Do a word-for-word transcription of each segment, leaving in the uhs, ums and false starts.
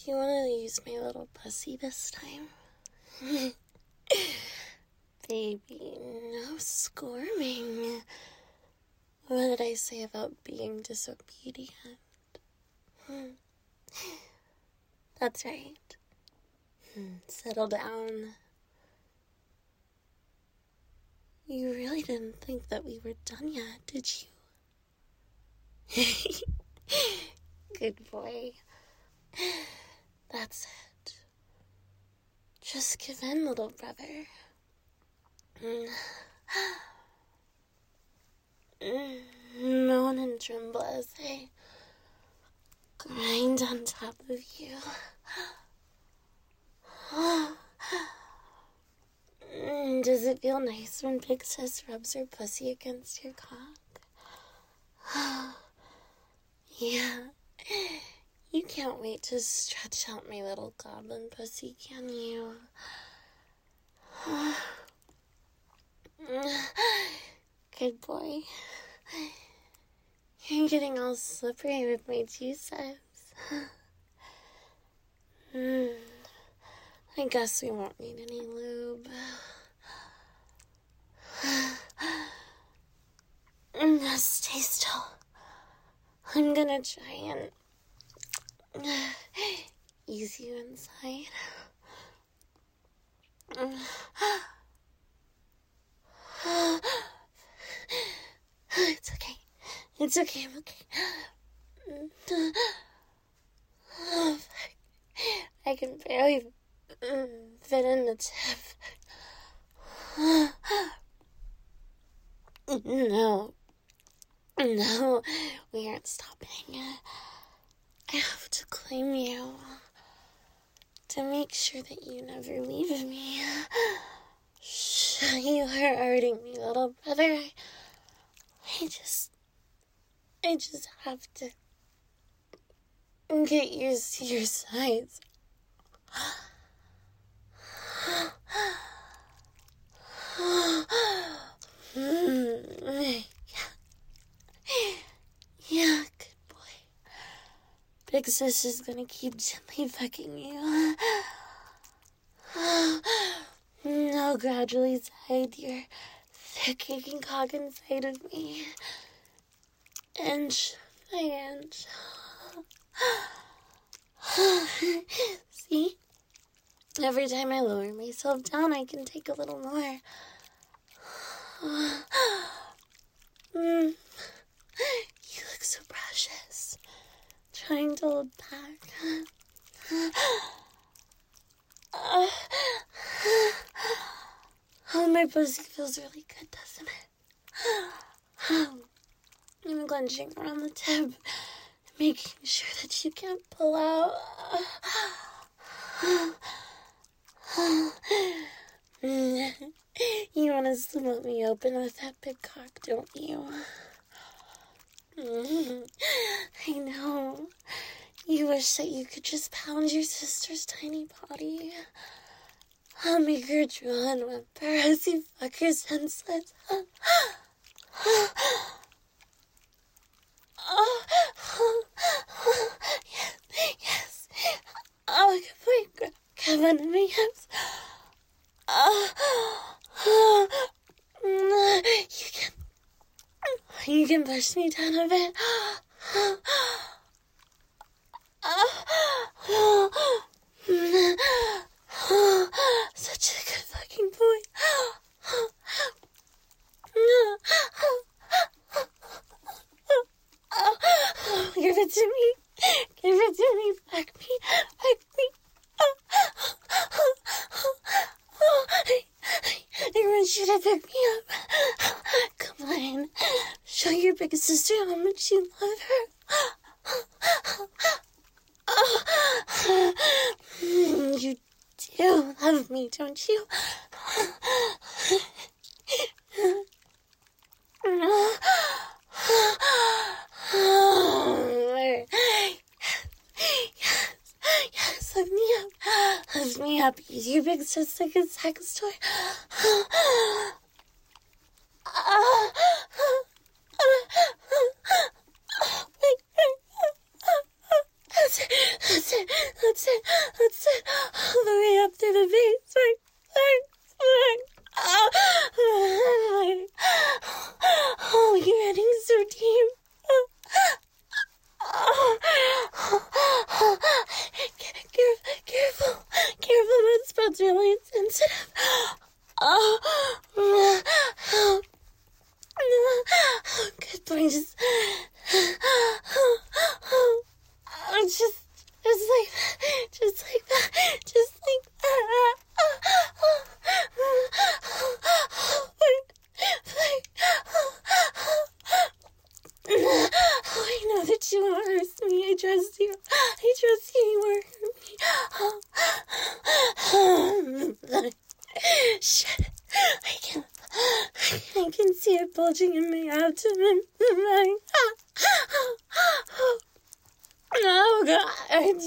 You want to use my little pussy this time? Baby, no squirming. What did I say about being disobedient? That's right. Settle down. You really didn't think that we were done yet, did you? Good boy. That's it. Just give in, little brother. Moan and tremble as I grind on top of you. Does it feel nice when Big Sis rubs her pussy against your cock? Yeah. You can't wait to stretch out my little goblin pussy, can you? Good boy. You're getting all slippery with my juices. mm. I guess we won't need any lube. Now stay still. I'm gonna try and ease you inside. It's okay. It's okay. I'm okay. Oh, I can barely fit in the tip. No. No, we aren't stopping. I have to claim you. To make sure that you never leave me. Shh, you are hurting me, little brother. I, I just... I just have to get used to your size. mm, yeah. yeah, good boy. Big Sis is gonna keep gently fucking you. I'll gradually hide your thick aching cock inside of me. Inch by inch. See? Every time I lower myself down, I can take a little more. mm. You look so precious. Trying to hold back. Oh, my pussy feels really good, doesn't it? I'm clenching around the tip, making sure that you can't pull out. You want to split me open with that big cock, don't you? I know. You wish that you could just pound your sister's tiny body. I'll make her drool and whimper as you fuck her senseless. Oh, yes, yes. Oh, good boy. Grab onto my hips. Oh, you can, you can push me down a bit. Such a good fucking boy. Give it to me. Give it to me. Fuck me. Fuck me. I want you to pick me up. Come on. Show your big sister how much you love her. You do love me, don't you? Yes, yes, lift me up. Lift me up. Use your big sis like a sex toy. That's it. That's it. it, that's it, that's it, all the way up through the veins, right, right, right. Oh, oh, you're getting so deep. Oh, oh, oh. Careful, careful, careful, that spot's really sensitive. Oh, oh, oh, good boy, just, oh, oh, oh, just, just like that, just like that, just like that. Oh, oh, oh, oh, oh, oh, I know that you won't hurt me. I trust you. I trust you. You won't hurt me. Oh. Shit. I can, I can see it bulging in my abdomen. My, oh, God. It's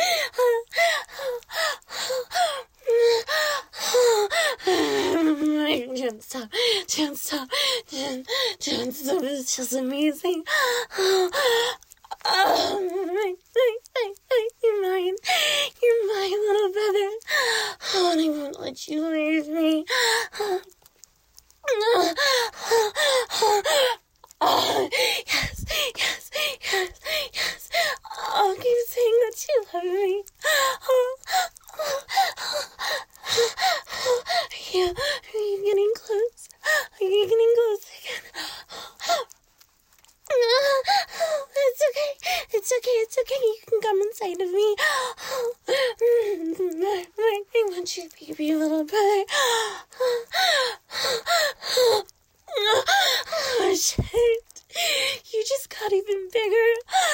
Don't stop. Don't stop. Don't, don't stop. It's just amazing. Oh, oh, my, my, my, my, you're mine. You're my little brother. Oh, and I won't let you leave me. Oh, oh, oh, oh, yes, yes, yes, yes. Oh, keep saying that you love me. Oh, oh, oh, oh. Are you, are you getting close? Are you getting close again? Oh, it's okay. It's okay. It's okay. You can come inside of me. I want your baby little brother. Oh, shit. You just got even bigger.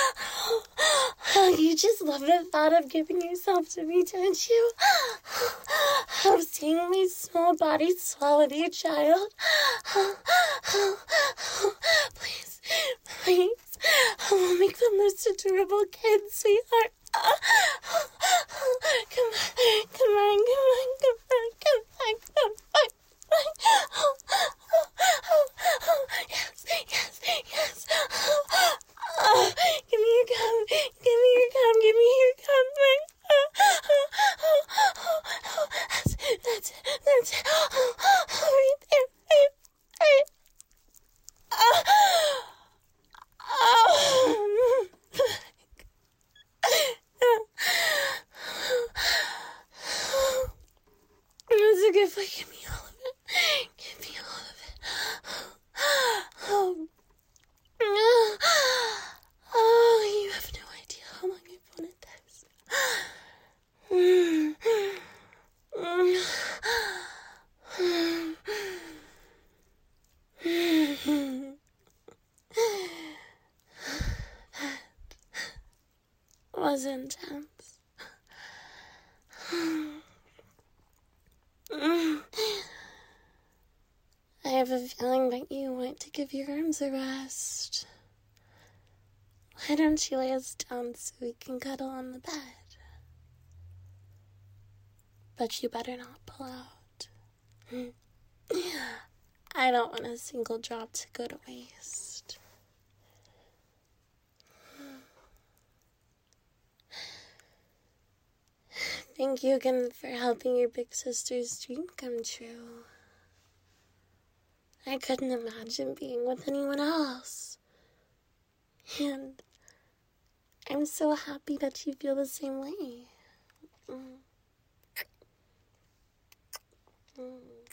You just love the thought of giving yourself to me, don't you? Of seeing my small body swallow your child. Please, please. We'll make the most adorable kid, sweetheart. Come on, come on, come on, come on, come on, come on. Oh, oh, oh, oh, yes, yes, yes. Oh, oh, give me your gum, give me your gum, give me your gum. Oh, oh, oh, oh, oh, that's it, that's it, that's it. Oh, oh, right there, right, right. Oh, oh. It's a good boy, give me all of it. Give me all of it. Oh, oh, oh, you have no idea how long I've wanted this. Mm. Mm. Mm. That was intense. I have a feeling that you want to give your arms a rest. Why don't you lay us down so we can cuddle on the bed? But you better not pull out. I don't want a single drop to go to waste. Thank you again for helping your big sister's dream come true. I couldn't imagine being with anyone else. And I'm so happy that you feel the same way. Mm. Mm.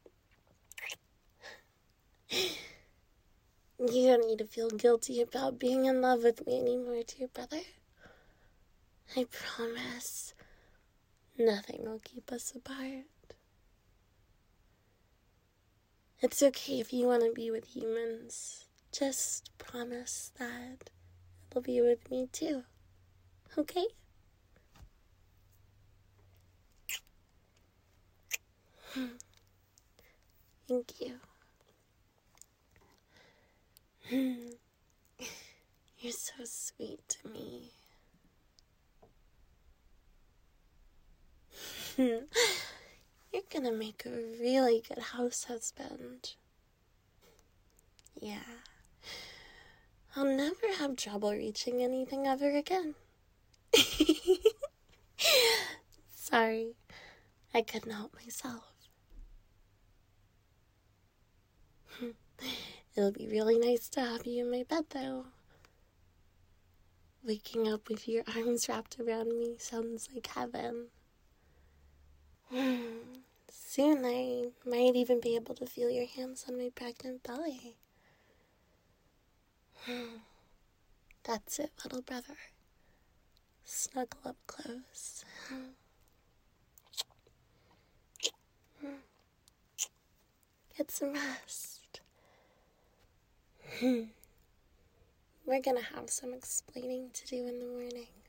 You don't need to feel guilty about being in love with me anymore, dear brother. I promise nothing will keep us apart. It's okay if you want to be with humans. Just promise that it'll be with me too. Okay? Thank you. You're so sweet to me. You're gonna make a really good house husband. Yeah. I'll never have trouble reaching anything ever again. Sorry, I couldn't help myself. It'll be really nice to have you in my bed, though. Waking up with your arms wrapped around me sounds like heaven. Soon I might even be able to feel your hands on my pregnant belly. That's it, little brother. Snuggle up close. Get some rest. We're gonna have some explaining to do in the morning.